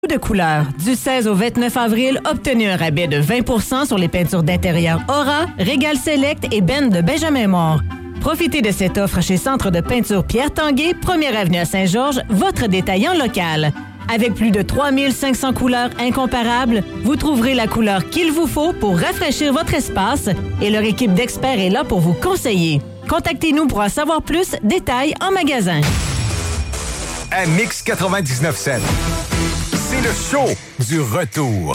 de couleurs. Du 16 au 29 avril, obtenez un rabais de 20 sur les peintures d'intérieur Aura, Régal Select et Ben de Benjamin Moore. Profitez de cette offre chez Centre de peinture Pierre Tanguay, 1er avenue à Saint-Georges, votre détaillant local. Avec plus de 3500 couleurs incomparables, vous trouverez la couleur qu'il vous faut pour rafraîchir votre espace et leur équipe d'experts est là pour vous conseiller. Contactez-nous pour en savoir plus, détails en magasin. À Mix 99.7. C'est le show du retour.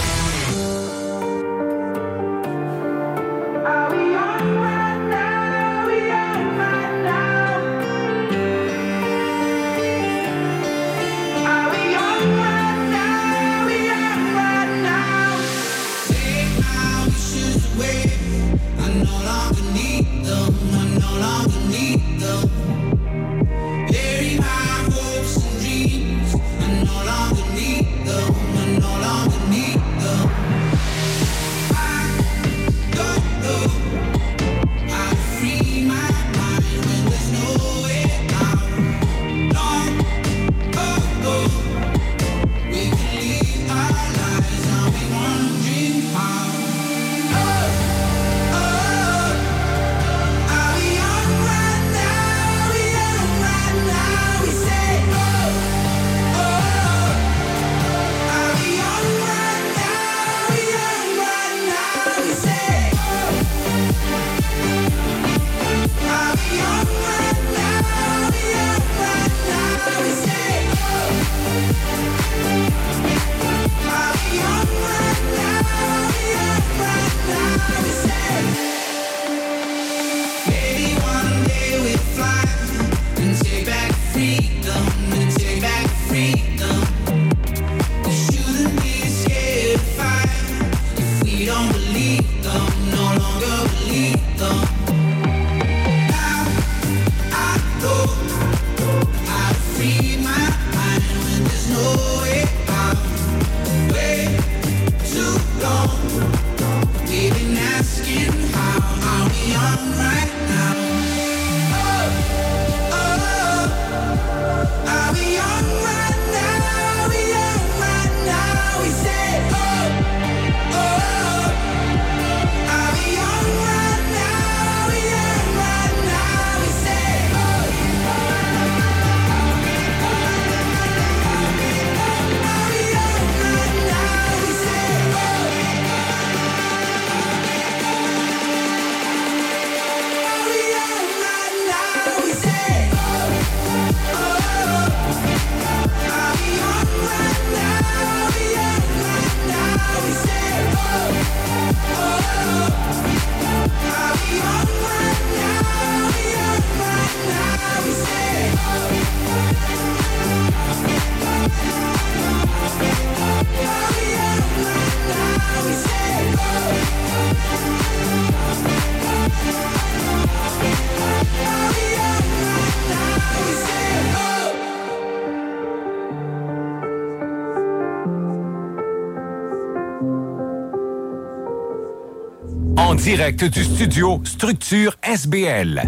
En direct du studio Structure SBL.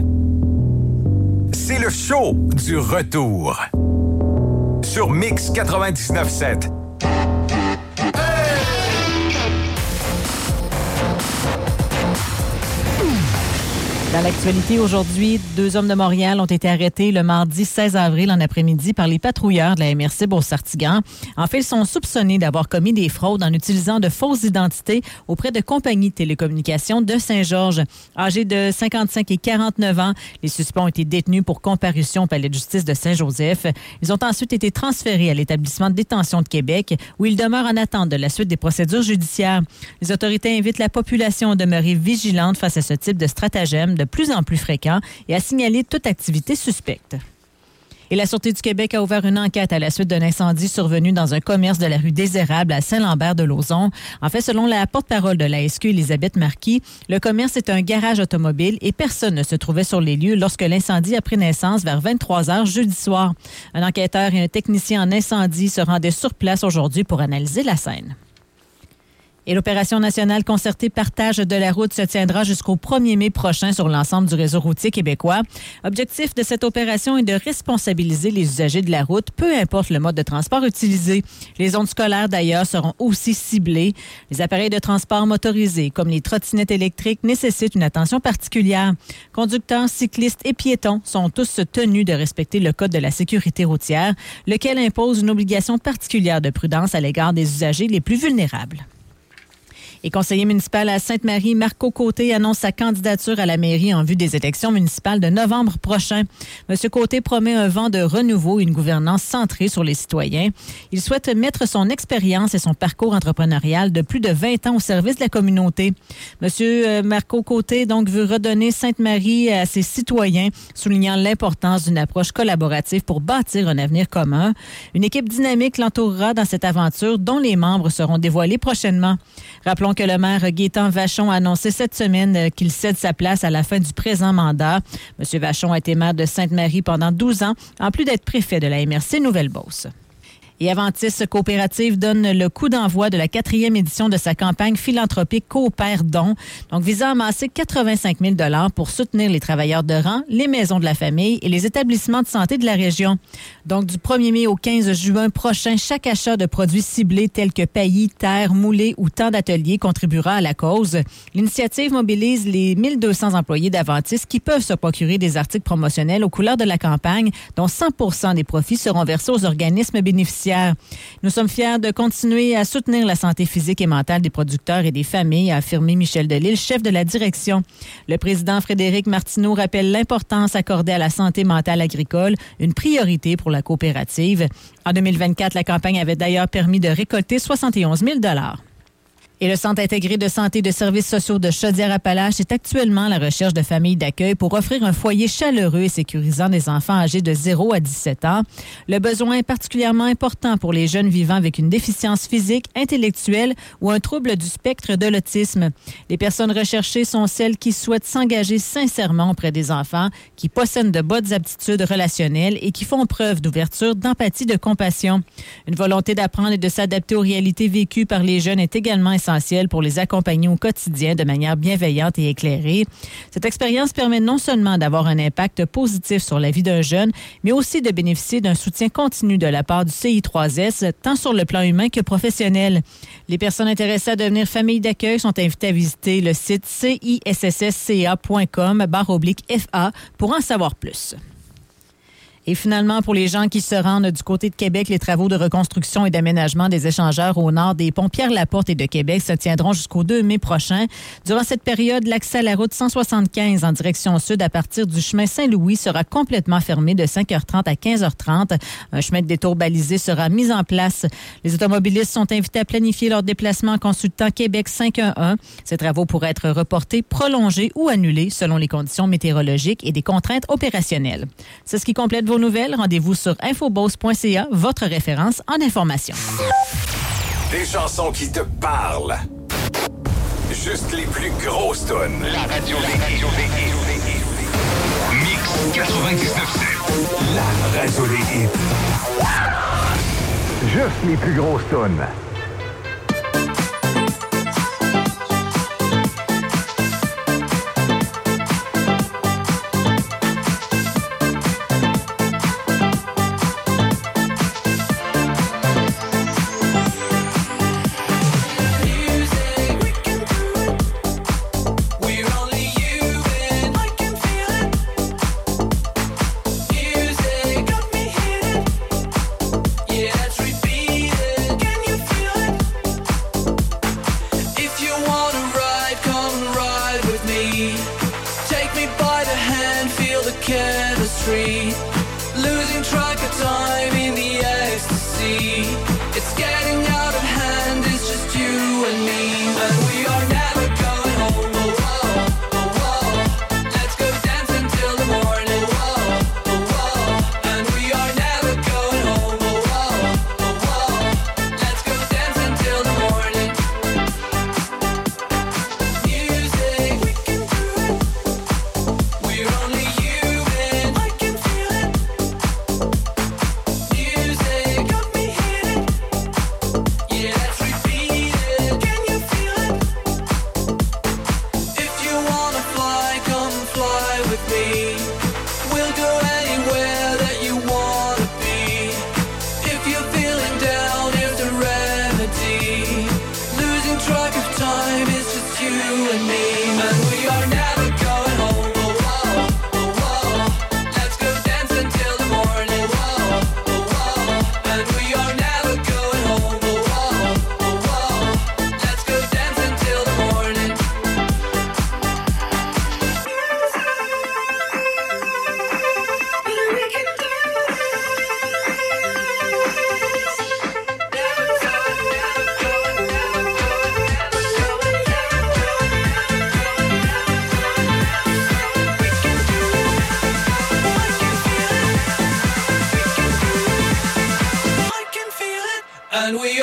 C'est le show du retour. Sur Mix 99.7. Dans l'actualité aujourd'hui, 2 hommes de Montréal ont été arrêtés le mardi 16 avril en après-midi par les patrouilleurs de la MRC Beauce-Sartiguan. En fait, ils sont soupçonnés d'avoir commis des fraudes en utilisant de fausses identités auprès de compagnies de télécommunications de Saint-Georges. Âgés de 55 et 49 ans, les suspects ont été détenus pour comparution au palais de justice de Saint-Joseph. Ils ont ensuite été transférés à l'établissement de détention de Québec, où ils demeurent en attente de la suite des procédures judiciaires. Les autorités invitent la population à demeurer vigilante face à ce type de stratagème de plus en plus fréquent et à signaler toute activité suspecte. Et la Sûreté du Québec a ouvert une enquête à la suite d'un incendie survenu dans un commerce de la rue Désérable à Saint-Lambert-de-Lauzon. En fait, selon la porte-parole de la SQ, Elisabeth Marquis, le commerce est un garage automobile et personne ne se trouvait sur les lieux lorsque l'incendie a pris naissance vers 23h jeudi soir. Un enquêteur et un technicien en incendie se rendaient sur place aujourd'hui pour analyser la scène. Et l'opération nationale concertée Partage de la route se tiendra jusqu'au 1er mai prochain sur l'ensemble du réseau routier québécois. Objectif de cette opération est de responsabiliser les usagers de la route, peu importe le mode de transport utilisé. Les zones scolaires, d'ailleurs, seront aussi ciblées. Les appareils de transport motorisés, comme les trottinettes électriques, nécessitent une attention particulière. Conducteurs, cyclistes et piétons sont tous tenus de respecter le Code de la sécurité routière, lequel impose une obligation particulière de prudence à l'égard des usagers les plus vulnérables. Et conseiller municipal à Sainte-Marie, Marco Côté, annonce sa candidature à la mairie en vue des élections municipales de novembre prochain. M. Côté promet un vent de renouveau et une gouvernance centrée sur les citoyens. Il souhaite mettre son expérience et son parcours entrepreneurial de plus de 20 ans au service de la communauté. M. Marco Côté, donc, veut redonner Sainte-Marie à ses citoyens, soulignant l'importance d'une approche collaborative pour bâtir un avenir commun. Une équipe dynamique l'entourera dans cette aventure dont les membres seront dévoilés prochainement. Rappelons que le maire Gaétan Vachon a annoncé cette semaine qu'il cède sa place à la fin du présent mandat. M. Vachon a été maire de Sainte-Marie pendant 12 ans, en plus d'être préfet de la MRC Nouvelle-Beauce. Et Aventis Coopérative donne le coup d'envoi de la 4e édition de sa campagne philanthropique Coopère Don, donc visant à amasser 85 000 $ pour soutenir les travailleurs de rang, les maisons de la famille et les établissements de santé de la région. Donc, du 1er mai au 15 juin prochain, chaque achat de produits ciblés tels que paillis, terre, moulés ou temps d'atelier contribuera à la cause. L'initiative mobilise les 1200 employés d'Aventis qui peuvent se procurer des articles promotionnels aux couleurs de la campagne, dont 100% des profits seront versés aux organismes bénéficiaires. Nous sommes fiers de continuer à soutenir la santé physique et mentale des producteurs et des familles, a affirmé Michel Delisle, chef de la direction. Le président Frédéric Martineau rappelle l'importance accordée à la santé mentale agricole, une priorité pour la coopérative. En 2024, la campagne avait d'ailleurs permis de récolter 71 000 $. Et le Centre intégré de santé et de services sociaux de Chaudière-Appalaches est actuellement à la recherche de familles d'accueil pour offrir un foyer chaleureux et sécurisant des enfants âgés de 0 à 17 ans. Le besoin est particulièrement important pour les jeunes vivant avec une déficience physique, intellectuelle ou un trouble du spectre de l'autisme. Les personnes recherchées sont celles qui souhaitent s'engager sincèrement auprès des enfants, qui possèdent de bonnes aptitudes relationnelles et qui font preuve d'ouverture, d'empathie, de compassion. Une volonté d'apprendre et de s'adapter aux réalités vécues par les jeunes est également essentielle pour les accompagner au quotidien de manière bienveillante et éclairée. Cette expérience permet non seulement d'avoir un impact positif sur la vie d'un jeune, mais aussi de bénéficier d'un soutien continu de la part du CI3S, tant sur le plan humain que professionnel. Les personnes intéressées à devenir famille d'accueil sont invitées à visiter le site cissca.com/FA pour en savoir plus. Et finalement, pour les gens qui se rendent du côté de Québec, les travaux de reconstruction et d'aménagement des échangeurs au nord des ponts Pierre-Laporte et de Québec se tiendront jusqu'au 2 mai prochain. Durant cette période, l'accès à la route 175 en direction sud à partir du chemin Saint-Louis sera complètement fermé de 5h30 à 15h30. Un chemin de détour balisé sera mis en place. Les automobilistes sont invités à planifier leur déplacement en consultant Québec 511. Ces travaux pourraient être reportés, prolongés ou annulés selon les conditions météorologiques et des contraintes opérationnelles. C'est ce qui complète vos nouvelles. Rendez-vous sur infobose.ca, votre référence en information. Des chansons qui te parlent. Juste les plus grosses tonnes. La radio Mix 99.7. La radio des hits. Juste les plus grosses tonnes. We're only human. I can feel it.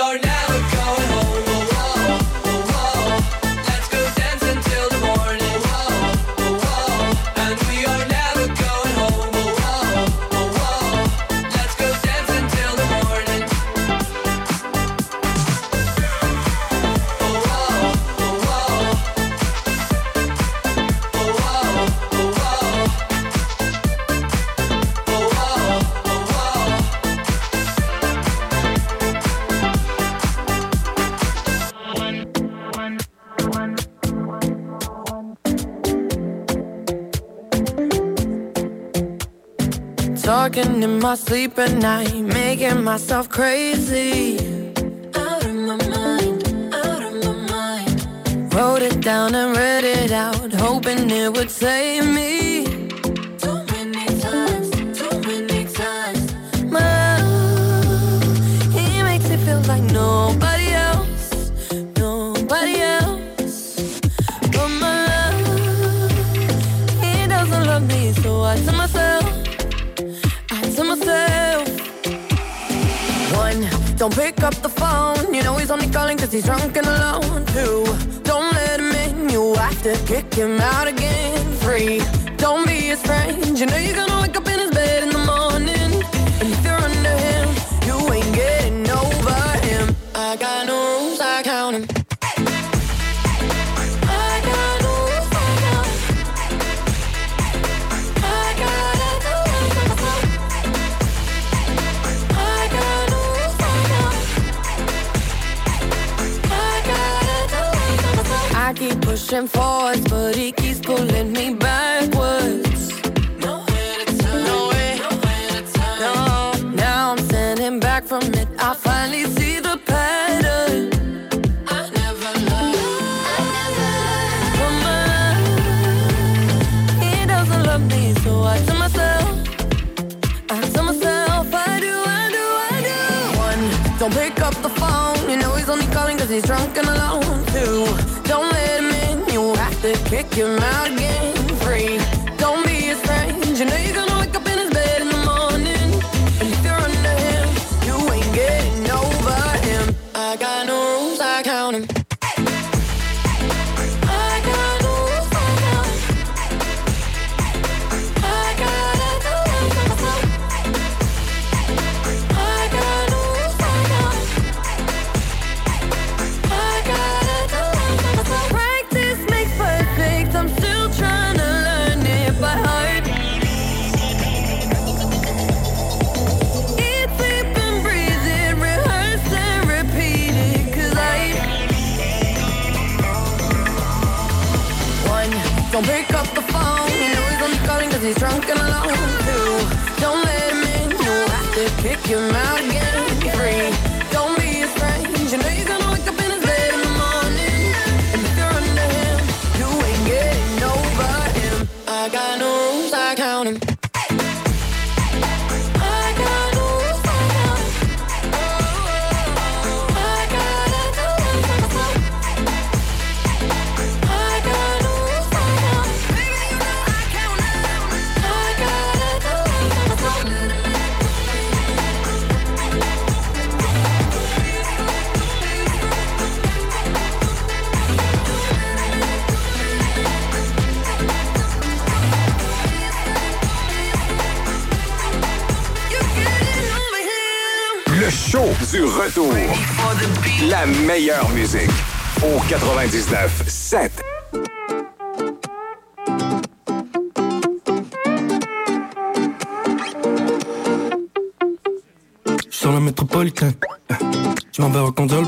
are never going home. Oh, oh, oh, oh. Let's go dancing till the morning. Oh, oh, oh. And we are never going home. Oh, oh, oh, oh. Let's go dancing till the morning. Talking in my sleep at night, making myself crazy. Out of my mind, out of my mind. Wrote it down and read it out, hoping it would save me. Too many times, too many times. My love, he makes it feel like nobody else, nobody else. But my love, he doesn't love me, so I tell myself. One, don't pick up the phone. You know he's only calling cause he's drunk and alone. Two, don't let him in. You have to kick him out again. Three, don't be his friend. You know you're gonna wake up in his bed in the morning. And if you're under him, you ain't getting over him. I got no rules, I count him. I keep pushing forwards, but he keeps pulling me backwards. Nowhere to turn, nowhere to turn. No, now I'm standing back from it. I finally see the pattern. I never loved. But my love, he doesn't love me, so I tell myself, I do. One, don't pick up the phone. You know he's only calling cause he's drunk and alone. Two, don't let him in, you have to kick him out again. Three, don't be his friend. You know you're gonna wake up in his bed in the morning. And if you're under him, you ain't getting over him. I got no rules, I count him. Don't pick up the phone. You know he's only calling cause he's drunk and alone. Two, don't let him in. You have to kick him out again. Three, don't be his friend. You know you're gonna wake up in his bed in the morning. And if you're under him, you ain't getting over him. I got no rules, I count him. Le show du retour. La meilleure musique. Au 99.7. Sur la métropolitaine, je m'en vais reconduire le